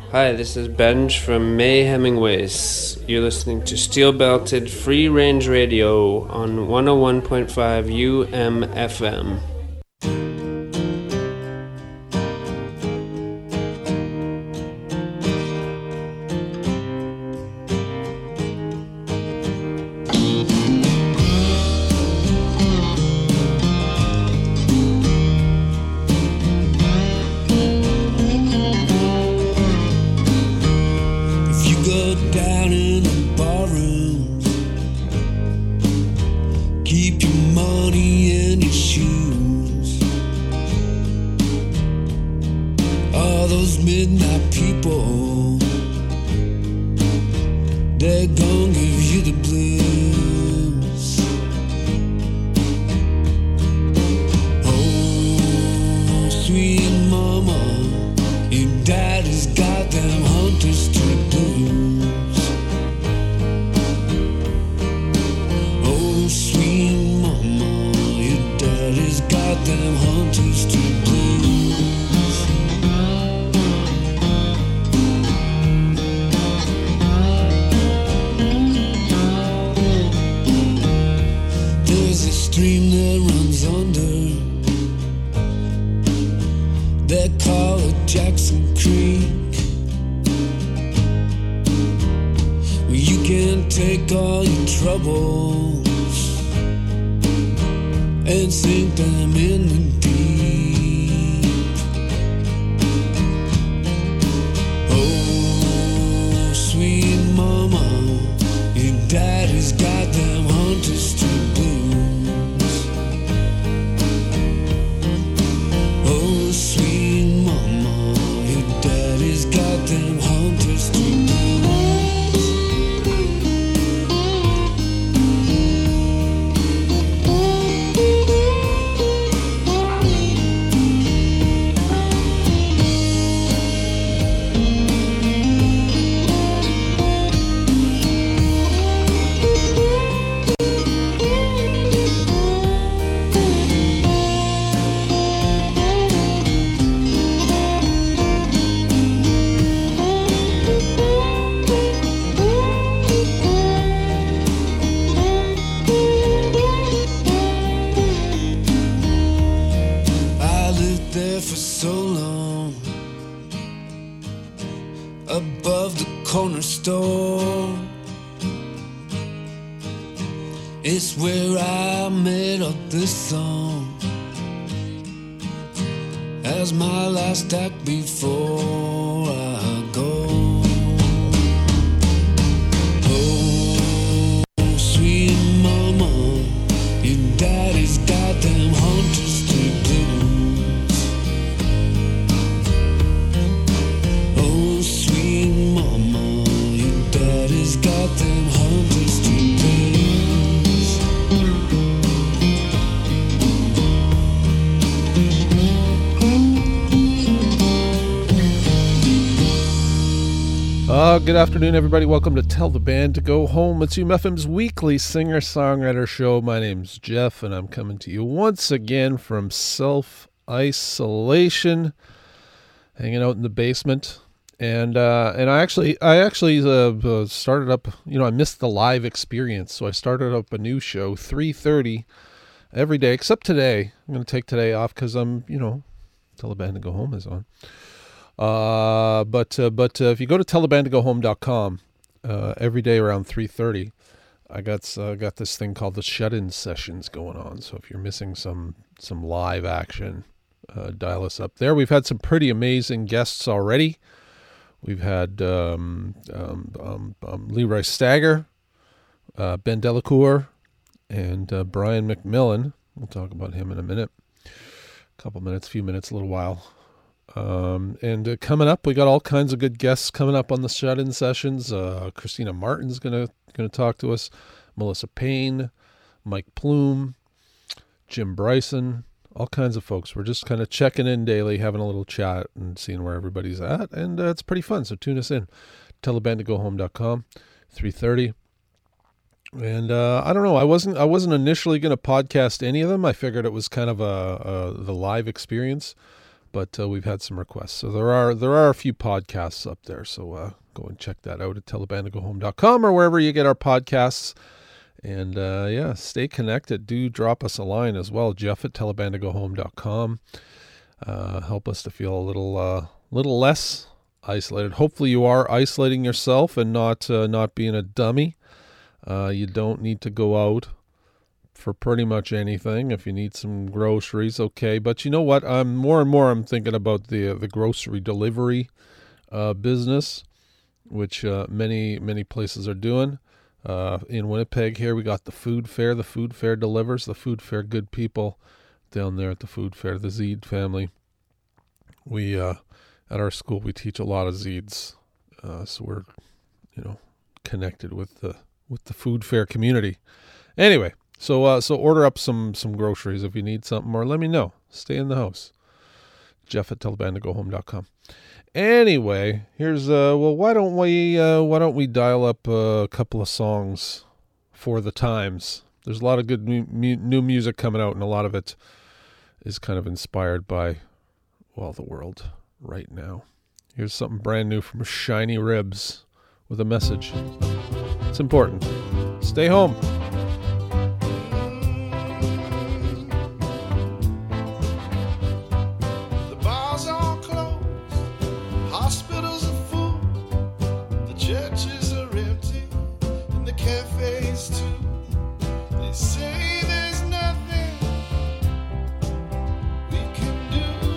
Hi, this is Benj from May Hemingways. You're listening to Steel Belted Free Range Radio on 101.5 UMFM. It's where I made up this song as my last act before I go. Oh, sweet mama, your daddy's got them Hunter Street blues. Oh, sweet mama, your daddy's got them Hunter Street blues. Good afternoon, everybody. Welcome to Tell the Band to Go Home. It's UMFM's weekly singer-songwriter show. My name's Jeff, and I'm coming to you once again from self-isolation, hanging out in the basement. And I actually started up. I missed the live experience, so I started up a new show, 3:30 every day, except today. I'm going to take today off because I'm, Tell the Band to Go Home is on. But if you go to tellthebandtogohome.com, every day around 3:30, I got this thing called the shut-in sessions going on. So if you're missing some live action, dial us up there. We've had some pretty amazing guests already. We've had Leroy Stagger, Ben Delacour, and Brian McMillan. We'll talk about him in a minute, a few minutes, a little while. And coming up, we got all kinds of good guests coming up on the shut-in sessions. Christina Martin's gonna talk to us, Melissa Payne, Mike Plume, Jim Bryson, all kinds of folks. We're just kind of checking in daily, having a little chat and seeing where everybody's at, and it's pretty fun. So tune us in, tellthebandtogohome.com, 3:30. And I don't know. I wasn't initially going to podcast any of them. I figured it was kind of the live experience. but we've had some requests. So there are a few podcasts up there. So go and check that out at tellthebandogohome.com or wherever you get our podcasts. And stay connected. Do drop us a line as well, Jeff at tellthebandogohome.com. Help us to feel a little less isolated. Hopefully you are isolating yourself and not being a dummy. You don't need to go out for pretty much anything. If you need some groceries, okay. But you know what? More and more I'm thinking about the grocery delivery business, which many places are doing. In Winnipeg here, we got the food fair. The food fair delivers. The food fair, good people down there at the food fair, the Zeed family. We at our school we teach a lot of Zeeds, so we're connected with the food fair community. Anyway, so order up some groceries if you need something, or let me know. Stay in the house. Jeff at tellthebandogohome.com. Anyway, here's why don't we dial up a couple of songs for the times? There's a lot of good new music coming out, and a lot of it is kind of inspired by the world right now. Here's something brand new from Shiny Ribs with a message. It's important. Stay home. The bars are closed, hospitals are full, the churches are empty, and the cafes too. They say there's nothing we can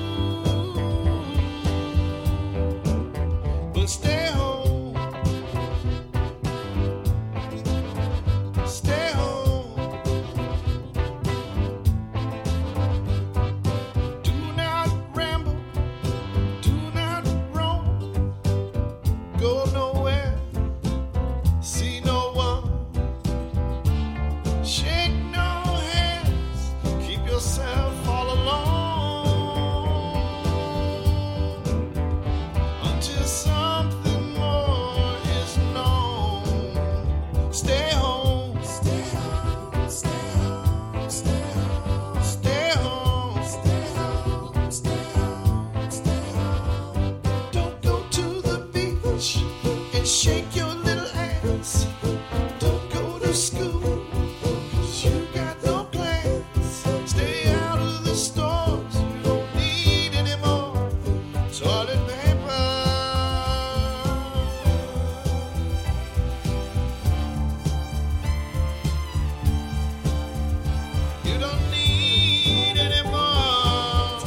do, but stay home. Stay home. Do not ramble, do not roam, go nowhere, see no one, shake no hands, keep yourself all alone until something more is known. Stay home. Don't go to the beach and shake your little ass. Don't go to school 'cause you got no plans. Stay out of the stores. You don't need any more toilet paper. You don't need any more.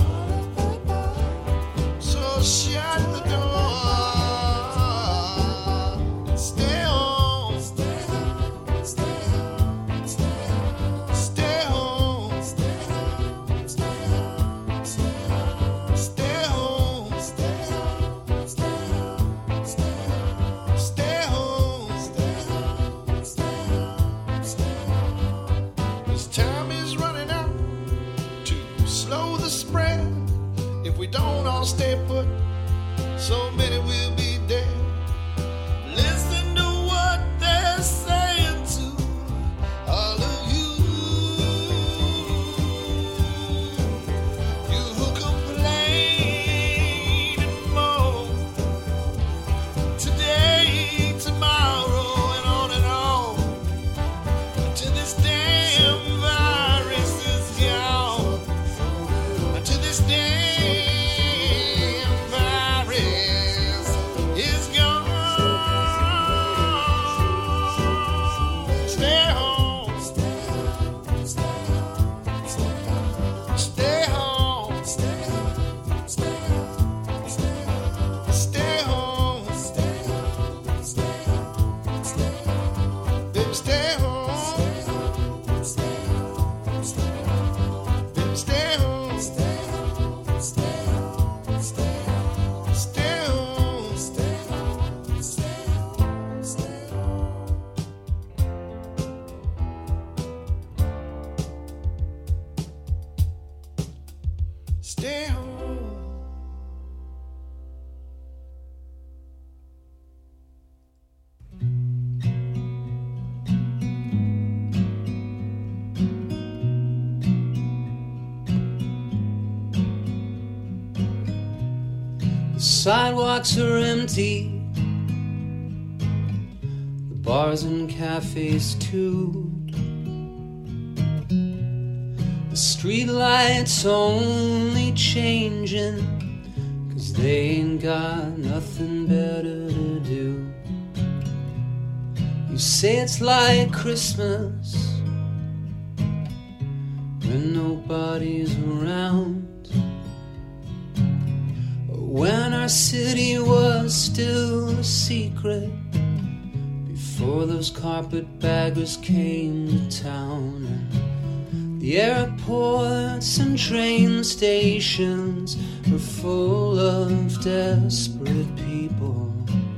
So shut the door. Stay home. Stay home. Stay home. Stay home. Stay home. Stay home. Stay home. Stay home. Stay home. Stay home. Stay home. Stay home. Stay home. Stay home. Stay home. This time is running out to slow the spread. If we don't all stay put, so many will be dead. Listen to what they're saying to all of you. You who complain and moan today, tomorrow, and on until this damn virus is gone. Until this damn virus sidewalks are empty, the bars and cafes too. The streetlights only changing 'cause they ain't got nothing better to do. You say it's like Christmas when nobody's around, when our city was still a secret, before those carpetbaggers came to town. And the airports and train stations were full of desperate people,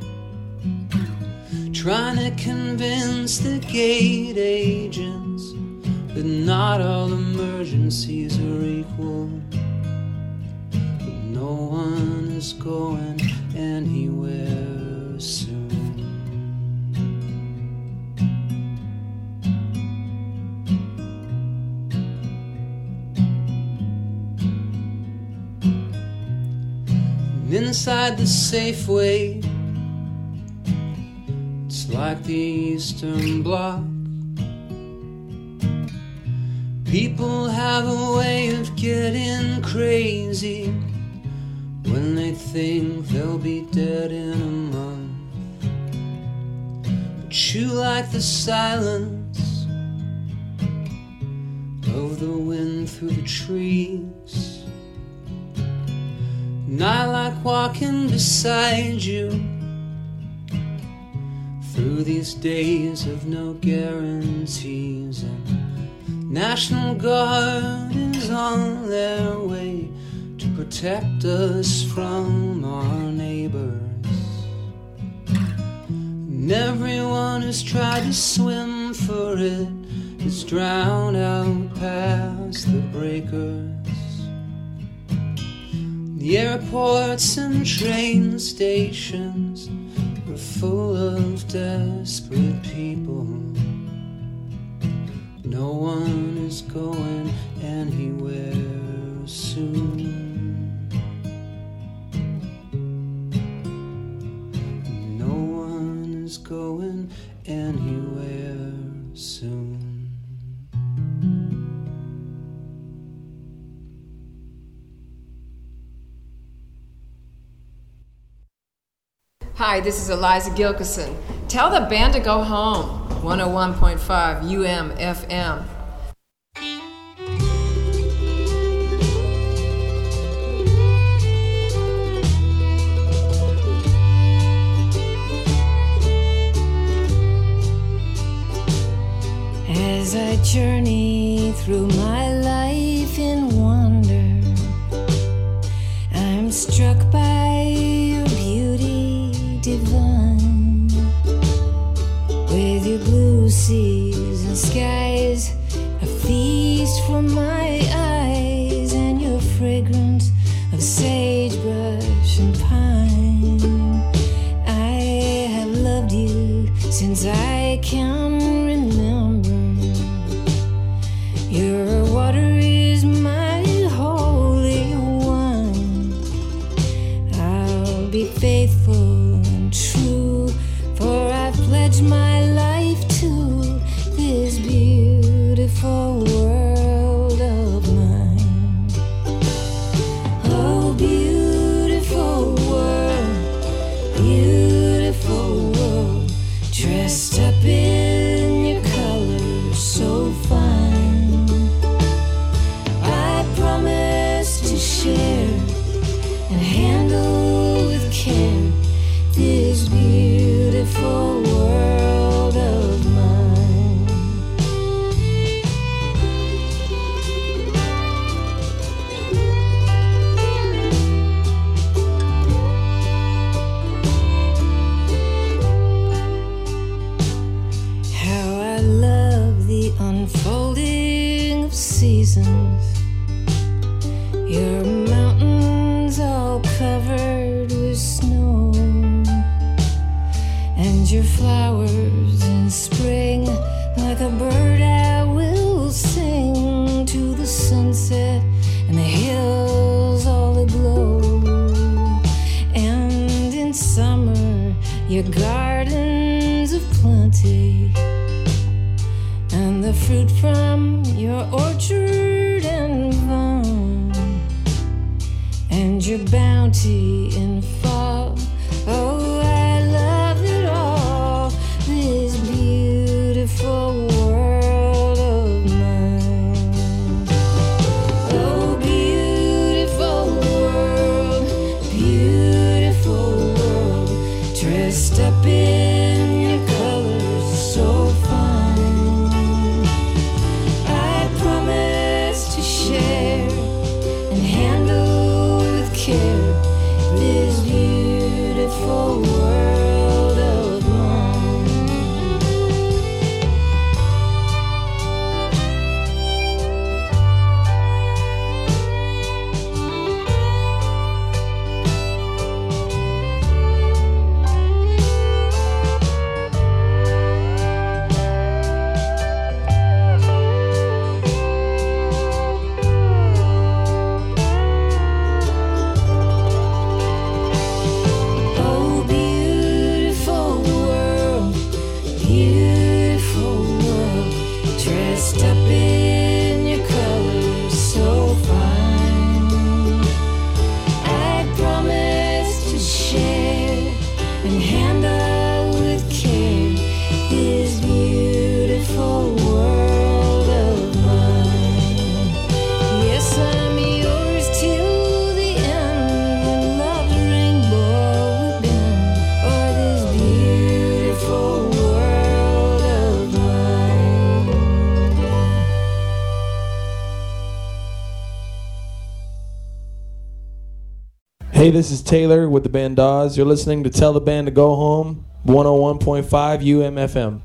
trying to convince the gate agents that not all emergencies are equal. But no one is going anywhere soon. And inside the Safeway, it's like the Eastern Bloc. People have a way of getting crazy when they think they'll be dead in a month. But you like the silence of the wind through the trees, and I like walking beside you through these days of no guarantees. And National Guard is on their way to protect us from our neighbors. And everyone who's tried to swim for it is drowned out past the breakers. The airports and train stations are full of desperate people. No one is going anywhere soon. No one is going anywhere soon. Hi, this is Eliza Gilkison. Tell the band to go home. 101.5 UM-FM. As I journey through my life in wonder, I'm struck by your beauty divine. With your blue seas and skies, a feast for my eyes, and your fragrance of sagebrush and pine. I have loved you since I can remember. Your water is my holy one. I'll be faithful and true, for I've pledged my life to this beautiful world of mine. Oh, beautiful world, dressed up in your colors so fine. I promise to share and handle with care this beautiful world of mine. How I love the unfolding of seasons. Your mountains all covered with snow, and your flowers in spring. Like a bird I will sing to the sunset and the hills all aglow. And your gardens of plenty, and the fruit from your orchard and vine, and your bounty in fall. Oh, I love it all, this beautiful world of mine. Oh, beautiful world, dressed up in your colors so fine. I promise to share and handle with care this beautiful world of mine. Oh, beautiful world, dressed up in your colors so fine. I promise to share and handle with care this beautiful world of mine. Yes, I'm yours till the end, when love's rainbow will bend o'er this beautiful world of mine. Hey, this is Taylor with the band Dawes. You're listening to Tell the Band to Go Home, 101.5 UMFM.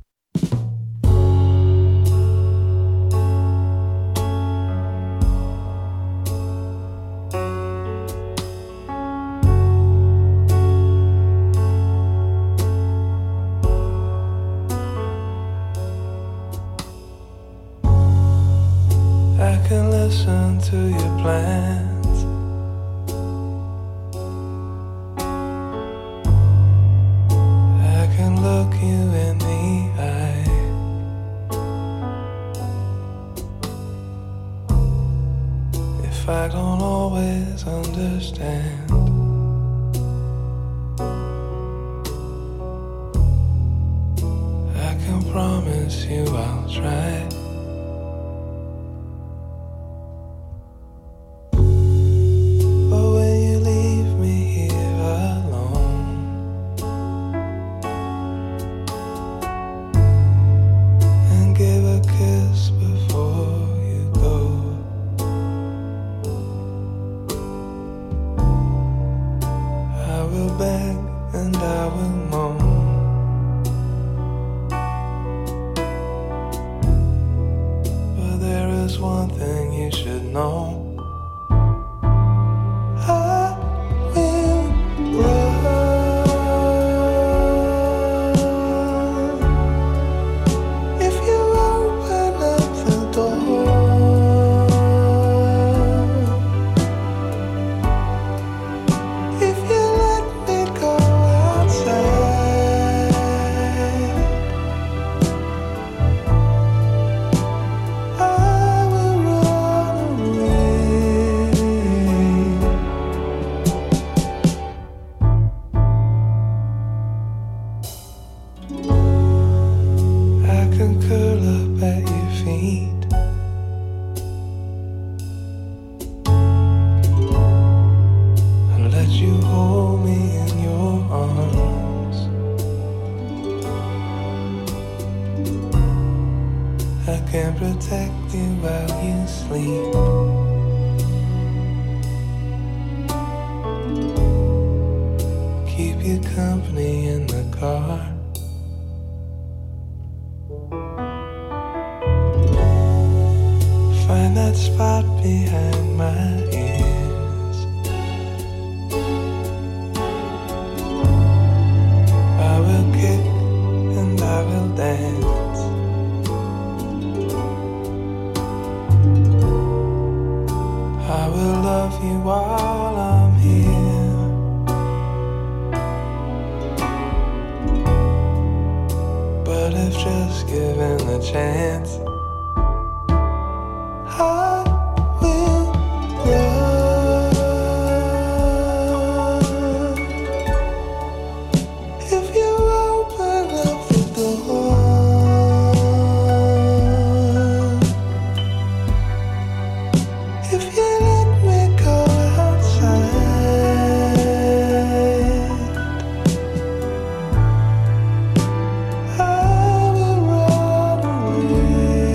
I can listen to your plans. I can look you in the eye. If I don't always understand, I can promise you I'll try. But when you leave me here alone, and give a kiss before you go, I will beg and I will moan. But there is one thing you should know. I will run if you open up the door. If you let me go outside, I will run away. I can curl up at your feet and let you hold me in your arms. I can protect you while you sleep. Keep you company in the car. Find that spot behind my ears. I will kick and I will dance. I will love you while I'm here. just given the chance, I will run. If you open up the door, if you let me go outside, I will run away.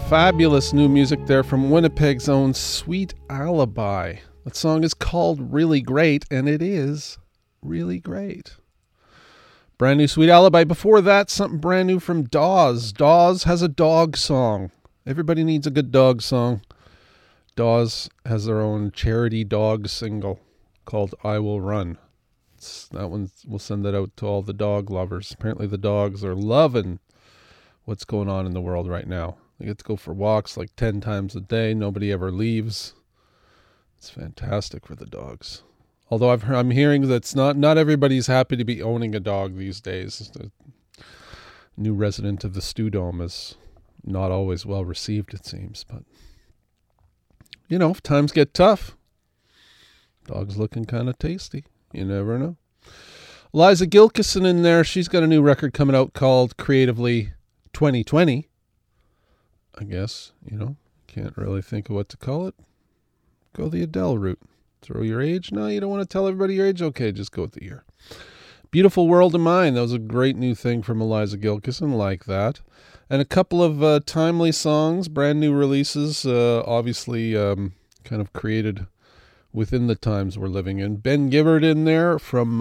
Fabulous new music there from Winnipeg's own Sweet Alibi. That song is called Really Great, and it is really great. Brand new Sweet Alibi. Before that, something brand new from Dawes. Dawes has a dog song. Everybody needs a good dog song. Dawes has their own charity dog single called I Will Run. That one, we'll send that out to all the dog lovers. Apparently the dogs are loving what's going on in the world right now. They get to go for walks like 10 times a day. Nobody ever leaves. It's fantastic for the dogs. Although I'm hearing that not everybody's happy to be owning a dog these days. The new resident of the Stew Dome is not always well received, it seems. But, you know, if times get tough, dog's looking kind of tasty. You never know. Liza Gilkyson in there. She's got a new record coming out called Creatively 2020. I guess, you know, can't really think of what to call it. Go the Adele route. Throw your age. No, you don't want to tell everybody your age? Okay, just go with the year. Beautiful World of Mine. That was a great new thing from Liza Gilkyson, like that. And a couple of timely songs, brand new releases, obviously kind of created within the times we're living in. Ben Gibbard in there from,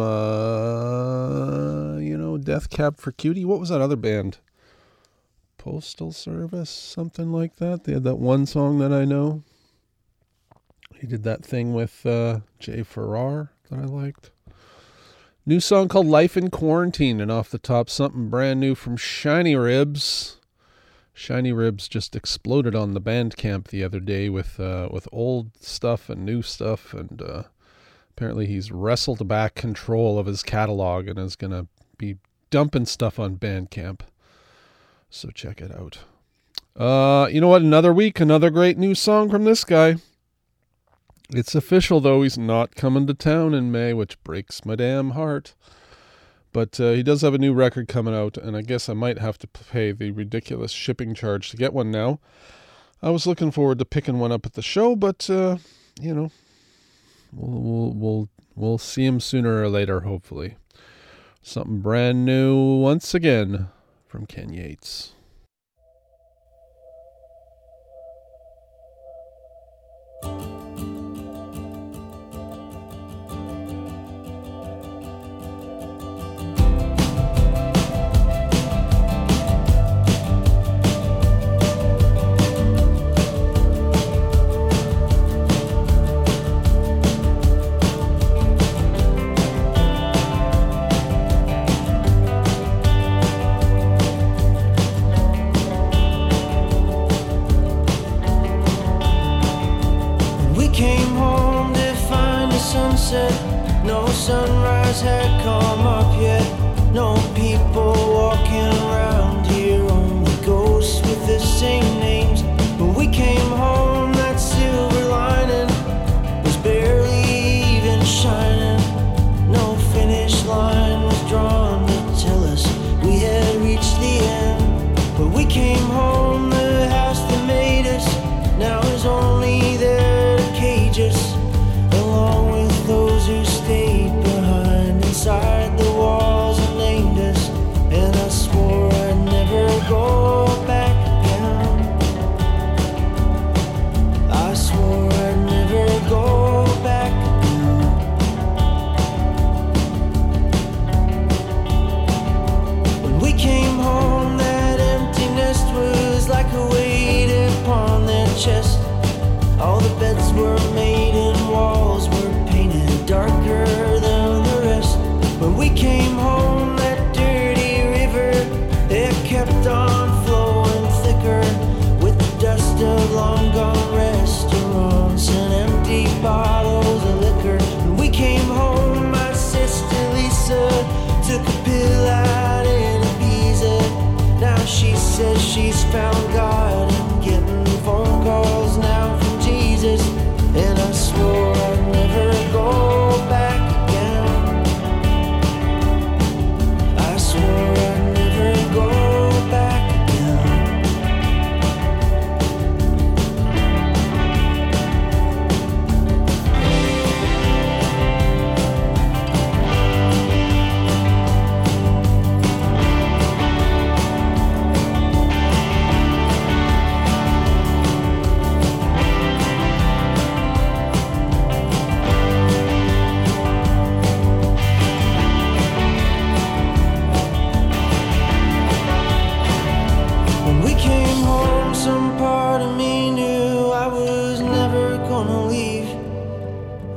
Death Cab for Cutie. What was that other band? Postal Service, something like that. They had that one song that I know. He did that thing with Jay Farrar that I liked. New song called Life in Quarantine, and off the top, something brand new from Shiny Ribs. Shiny Ribs just exploded on the Bandcamp the other day with old stuff and new stuff, and apparently he's wrestled back control of his catalog and is going to be dumping stuff on Bandcamp. So check it out. You know what? Another week, another great new song from this guy. It's official, though. He's not coming to town in May, which breaks my damn heart. But he does have a new record coming out, and I guess I might have to pay the ridiculous shipping charge to get one now. I was looking forward to picking one up at the show, but, we'll see him sooner or later, hopefully. Something brand new once again from Ken Yates. No sunrise had come up yet. No people walking around here, only ghosts with the same names. When we came home, that silver lining was barely even shining. No finish line was drawn to tell us we had reached the end. But we came home, the house that made us now is only there to cage us, along with those who stayed behind inside the walls and named us. And I swore I'd never go back again. I swore I'd never go back again. When we came home, that empty nest was like a weight upon their chest. All the beds were made and walls were painted darker than the rest. When we came home, that dirty river, it kept on flowing thicker with the dust of long gone restaurants and empty bottles of liquor. When we came home, my sister Lisa took a pill out in Ibiza. Now she says she's found God and getting phone calls now from Jesus. And I swore I'd never go back again. I swore I'd never go back again.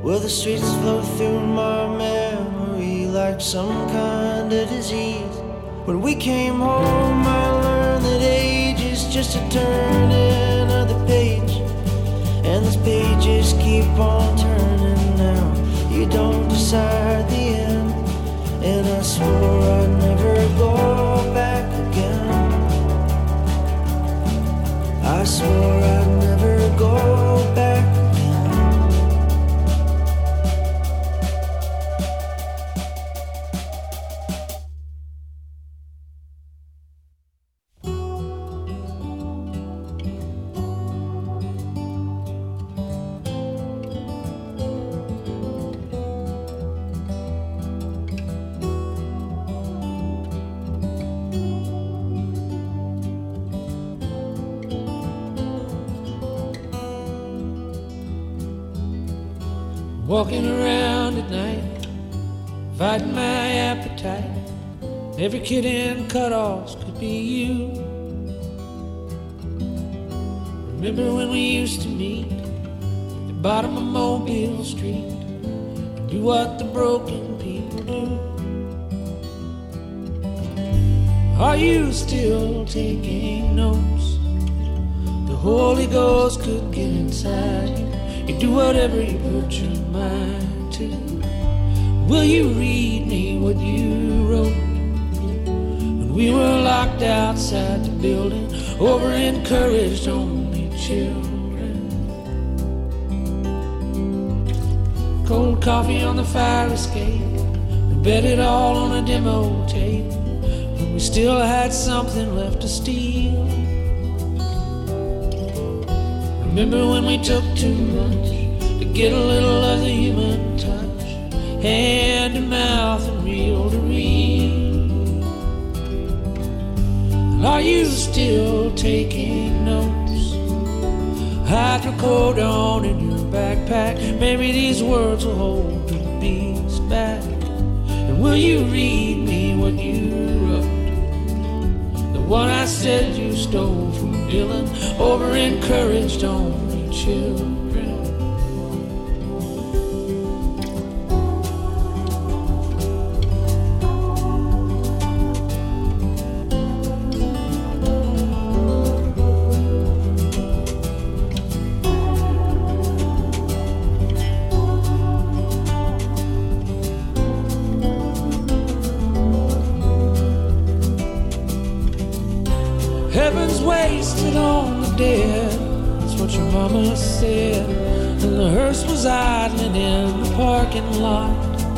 Will the streets flow through my memory like some kind of disease? When we came home, I learned that age is just a turning of the page, and those pages keep on turning now. You don't decide the end, and I swore I'd never go back again. I swore I'd never go back again. Walking around at night, fighting my appetite. Every kid in cutoffs could be you. Remember when we used to meet at the bottom of Mobile Street and do what the broken people do? Are you still taking notes? The Holy Ghost could get inside you. You do whatever you put your mind to. Will you read me what you wrote when we were locked outside the building, over-encouraged only children? Cold coffee on the fire escape, we bet it all on a demo tape, when we still had something left to steal. Remember when we took too much to get a little of the human touch, hand to mouth and reel to reel? And are you still taking notes? Hydrocodone in your backpack, maybe these words will hold the beast back. And will you read me what you wrote, the one I said you stole from Dylan, over-encouraged only children? Heaven's wasted on the dead, that's what your mama said. And the hearse was idling in the parking lot.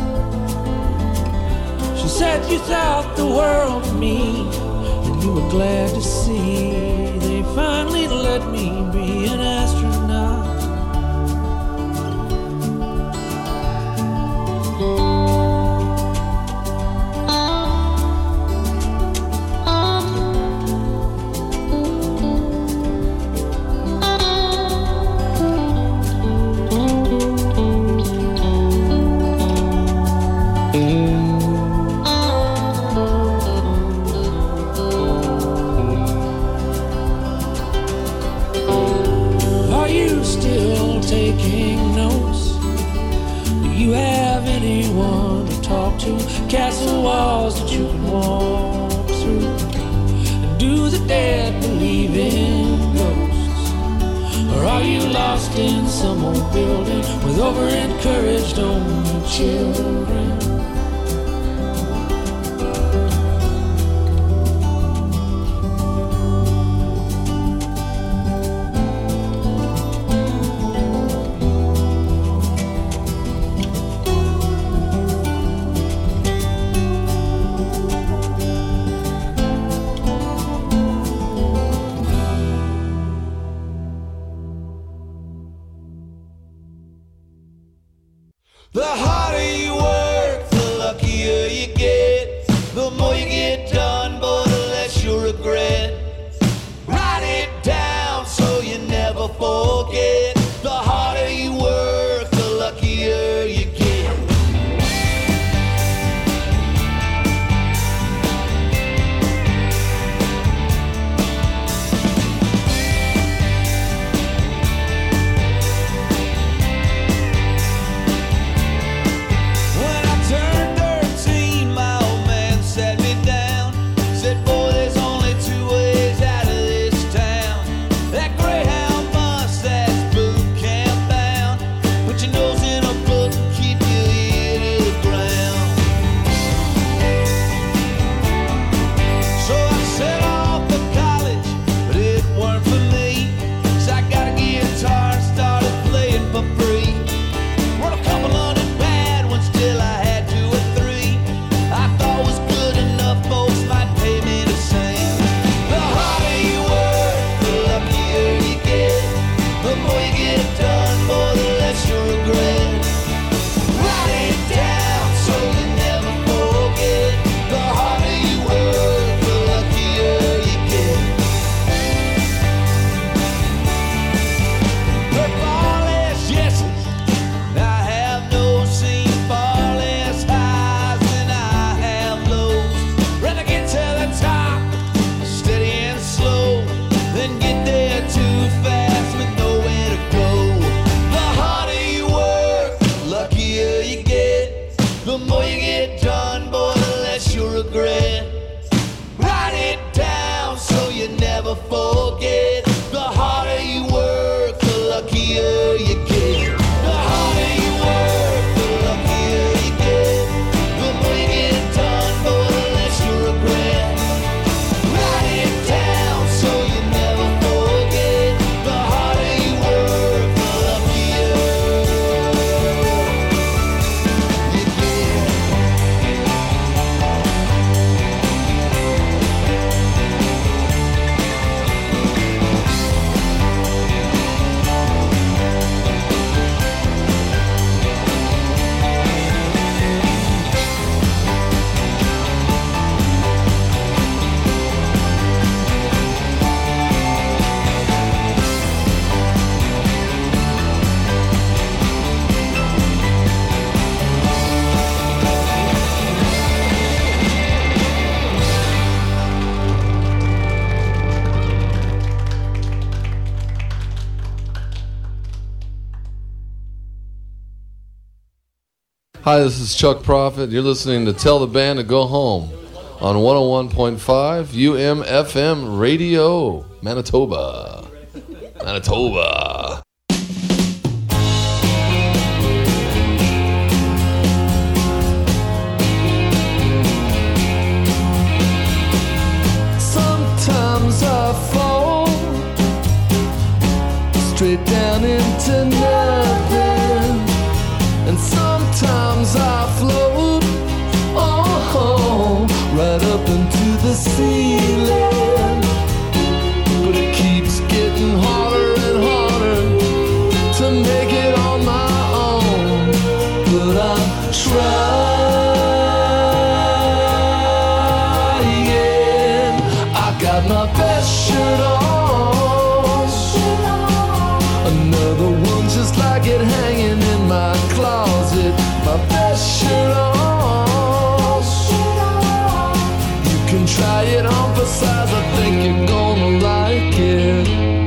She said you thought the world of me, and you were glad to see they finally let me be an astronaut. Castle walls that you can walk through, and do the dead believe in ghosts? Or are you lost in some old building with over-encouraged only children? The harder you work, forget. The harder you work, the luckier you get. The harder you work, the luckier you get. The more you get done, boy, the less you regret. Write it down so you never forget. The harder you work, the luckier you get. Hi, this is Chuck Prophet. You're listening to Tell the Band to Go Home on 101.5 UMFM Radio, Manitoba. Manitoba. Sometimes I fall straight down into nothing, and sometimes I float, oh, right up into the ceiling. But it keeps getting harder and harder to make it on my own. But I'm trying. I got my best shirt on, another one just like it hanging in my closet. My best shirt on. You can try it on for size, I think you're gonna like it.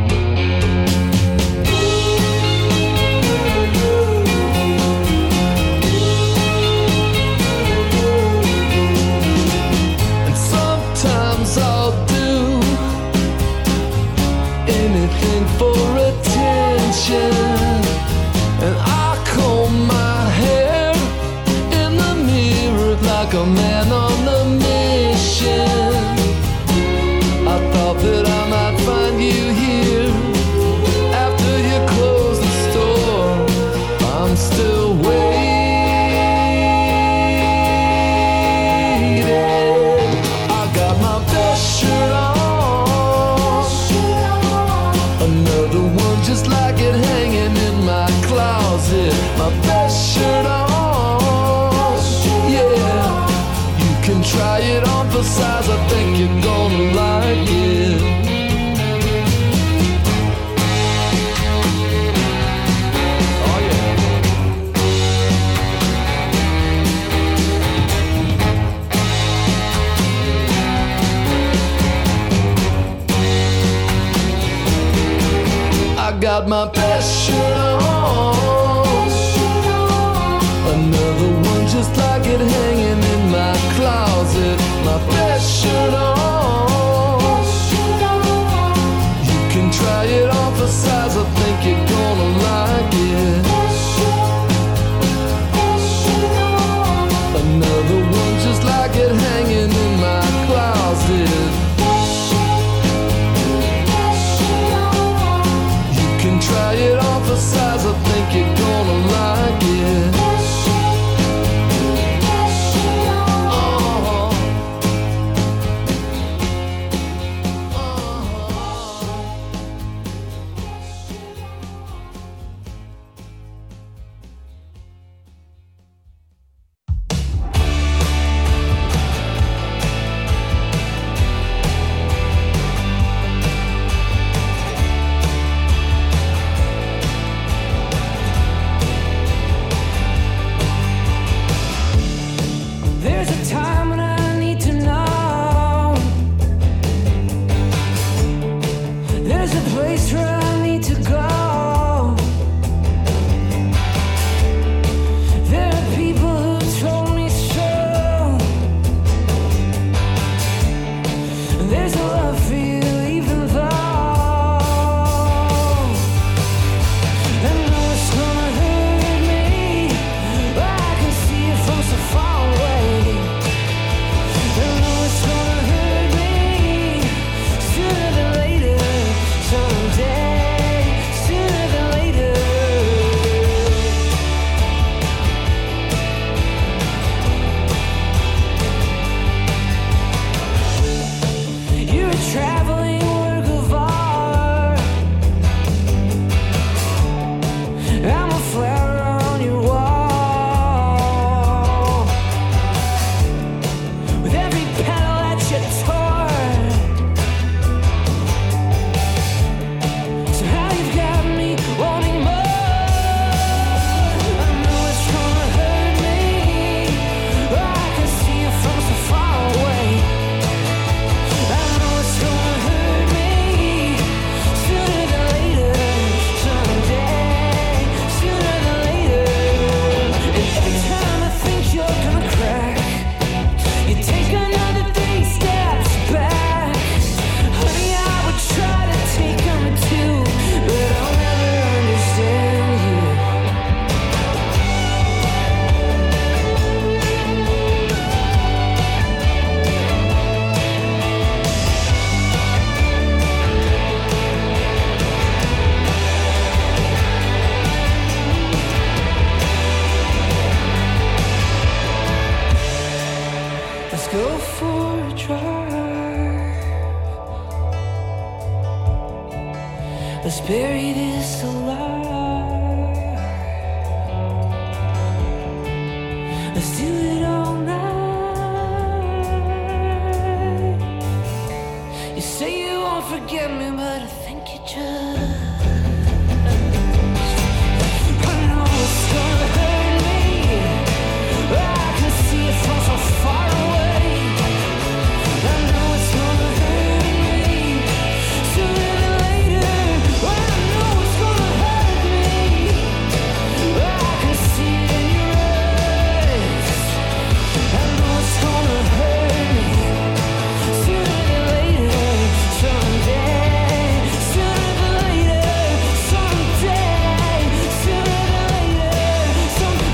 And sometimes I'll do anything for attention, and I comb my hair in the mirror like a man on a mission. I thought that I might find you here after you close the store. I'm still waiting. I got my best shirt on, another one just like it hanging in my closet. My best shirt on, yeah. You can try it on for size, I think you're gonna like it. Oh yeah. I got my best shirt on, another one just like it hanging in my closet. My best shirt on. You can try it on for size, I think you're gonna like it. Another one just like it hanging in my closet. You can try it on for size, I think you're gonna like it. There's a time when I need to know. There's a place where I need to go. There are people who told me so. There's a love for you even though Let's bury this alive. Let's do it all night. You say you won't forget me, but I think you just. I know it's gonna hurt me. I can see it from so far away. I know it's gonna hurt me. Sooner than later. I know it's gonna hurt me. I can see it in your eyes. I know it's gonna hurt me. Sooner than later, someday. Sooner than later, someday. Sooner than later,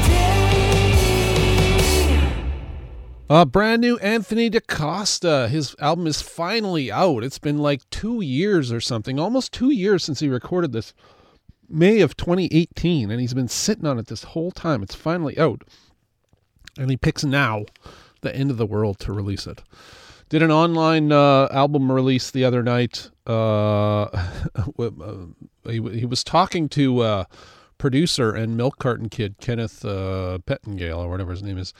someday. Brand new Anthony DaCosta. His album is finally out. It's been like 2 years or something, almost 2 years since he recorded this. May of 2018, and he's been sitting on it this whole time. It's finally out. And he picks now, the end of the world, to release it. Did an online album release the other night. He was talking to producer and Milk Carton Kid, Kenneth Pettingale, or whatever his name is.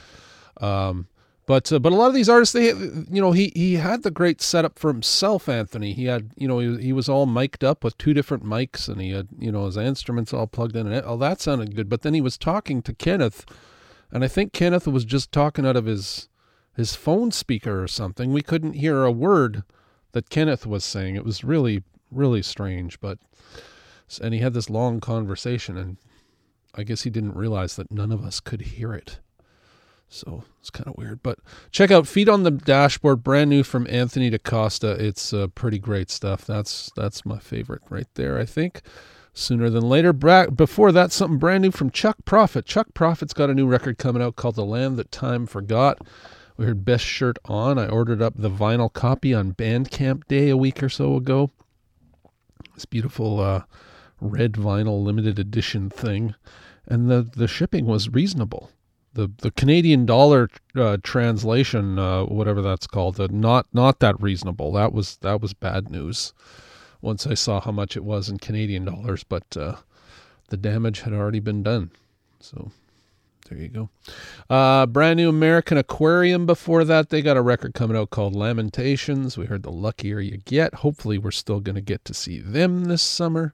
But a lot of these artists, he had the great setup for himself, Anthony. He had, he was all mic'd up with 2 different mics, and he had, his instruments all plugged in, and all that sounded good. But then he was talking to Kenneth, and I think Kenneth was just talking out of his phone speaker or something. We couldn't hear a word that Kenneth was saying. It was really, really strange. And he had this long conversation, and I guess he didn't realize that none of us could hear it. So it's kind of weird. But check out Feet on the Dashboard, brand new from Anthony DaCosta. It's pretty great stuff. That's my favorite right there, I think. Sooner than later. Before that, something brand new from Chuck Prophet. Chuck Prophet's got a new record coming out called The Land That Time Forgot. We heard Best Shirt On. I ordered up the vinyl copy on Bandcamp Day a week or so ago. This beautiful red vinyl limited edition thing. And the shipping was reasonable. The Canadian dollar translation, whatever that's called, not that reasonable. That was bad news once I saw how much it was in Canadian dollars, but the damage had already been done. So there you go. Brand new American Aquarium before that. They got a record coming out called Lamentations. We heard The Luckier You Get. Hopefully we're still going to get to see them this summer.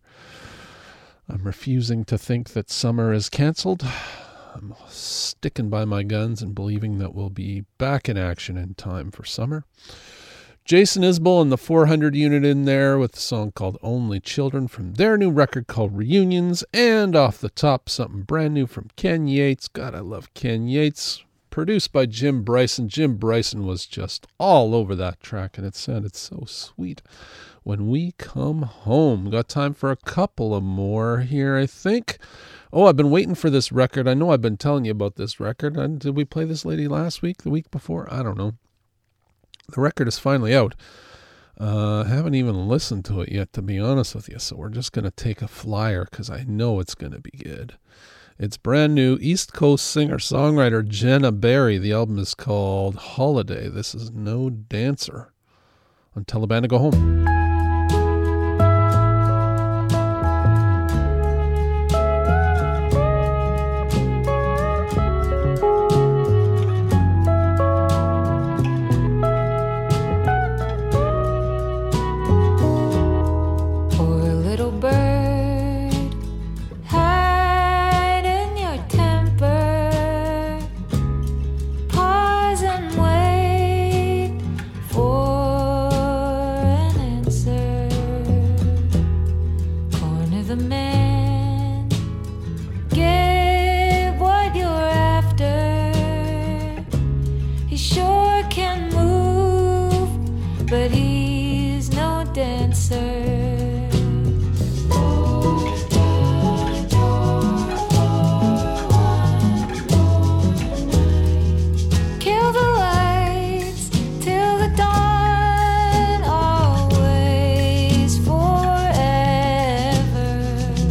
I'm refusing to think that summer is canceled. I'm sticking by my guns and believing that we'll be back in action in time for summer. Jason Isbell and the 400 unit in there with a song called Only Children from their new record called Reunions. And off the top, something brand new from Ken Yates. God, I love Ken Yates. Produced by Jim Bryson. Jim Bryson was just all over that track, and it sounded so sweet. When We Come Home. Got time for a couple of more here, I think. Oh, I've been waiting for this record. I know I've been telling you about this record. Did we play this lady last week, the week before? I don't know. The record is finally out. Haven't even listened to it yet, to be honest with you. So we're just going to take a flyer because I know it's going to be good. It's brand new. East Coast singer-songwriter Jenna Barry. The album is called Holiday. This is No Dancer. On Tell the Band to Go Home. Forever.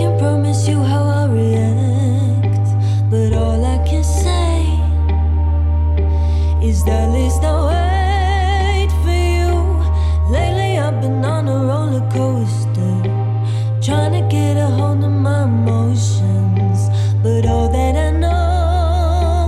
can promise you how I'll react, but all I can say is that at least I'll wait for you. Lately I've been on a roller coaster, trying to get a hold of my emotions, but all that I know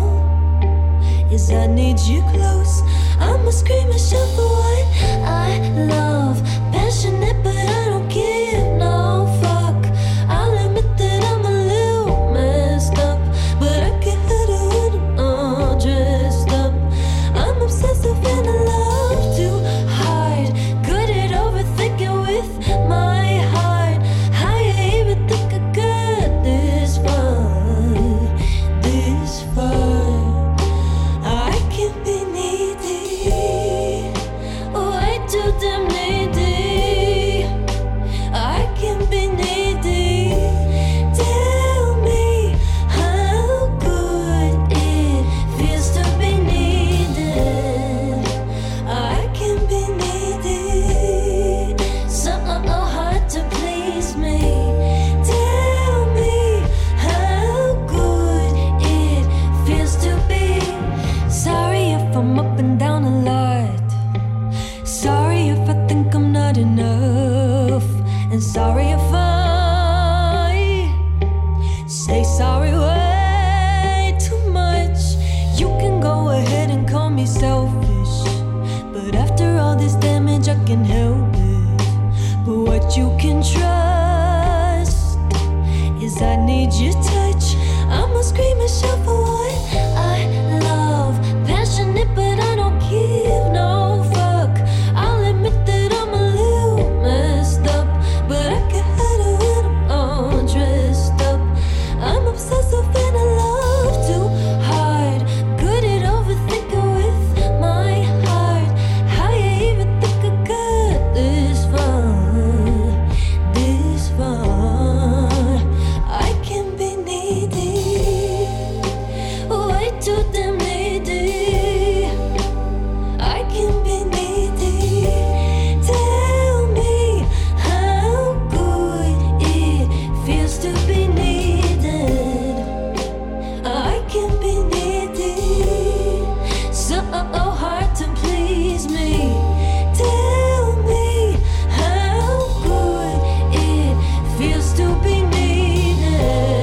is I need you close. I'ma scream and shout for what I love, passionate but I don't give no fuck. I'll admit that I'm a little messed up, but I get better when I'm all dressed up. I'm obsessive and I love to hide, good at overthinking with my heart. How you even think I got this far, this far? I can be needy, way too damn needy. I can be needy. Tell me how good it feels to be needed. I can be needy, so hard to please me. Tell me how good it feels to be. Sorry if I'm up and down a lot. Sorry if I think I'm not enough. And sorry if I say sorry way too much. You can go ahead and call me selfish, but after all this damage I can help it. But what you can trust is I need your touch. I'ma scream and shout for what I love, passionate but I don't give no fuck. I'll admit that I'm a little messed up, but I get better when I'm all dressed up. I'm obsessive and I love to hide, good at overthinking with my heart. How you even think I got this far, this far? I can be needy, way too damn needy. I can be needy. Tell me how good it feels to be needed. I can be needy, so hard to please me. Tell me how good it feels to be needed.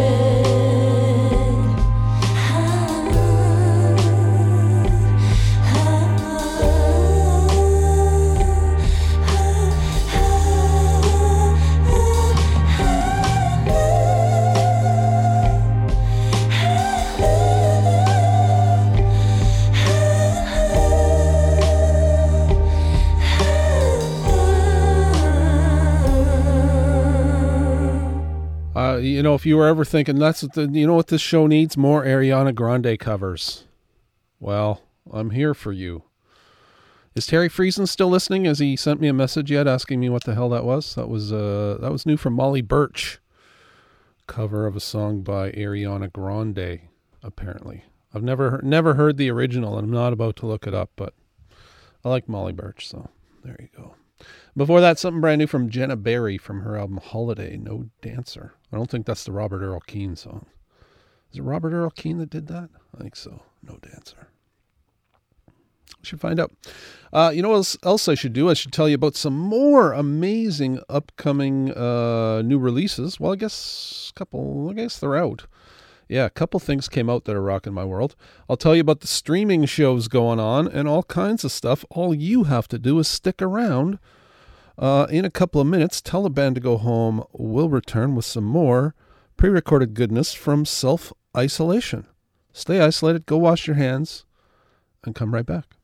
You know, if you were ever thinking that's what you know what this show needs, more Ariana Grande covers. Well, I'm here for you. Is Terry Friesen still listening? Has he sent me a message yet asking me what the hell that was? That was new from Molly Birch. Cover of a song by Ariana Grande, apparently. I've never heard the original, and I'm not about to look it up, but I like Molly Birch, so there you go. Before that, something brand new from Jenna Berry from her album Holiday, No Dancer. I don't think that's the Robert Earl Keen song. Is it Robert Earl Keen that did that? I think so. No Dancer. I should find out. You know what else I should do? I should tell you about some more amazing upcoming new releases. Well, I guess they're out. Yeah, a couple things came out that are rocking my world. I'll tell you about the streaming shows going on and all kinds of stuff. All you have to do is stick around. In a couple of minutes, Tell the Band to Go Home will return with some more pre-recorded goodness from Self-Isolation. Stay isolated, go wash your hands, and come right back.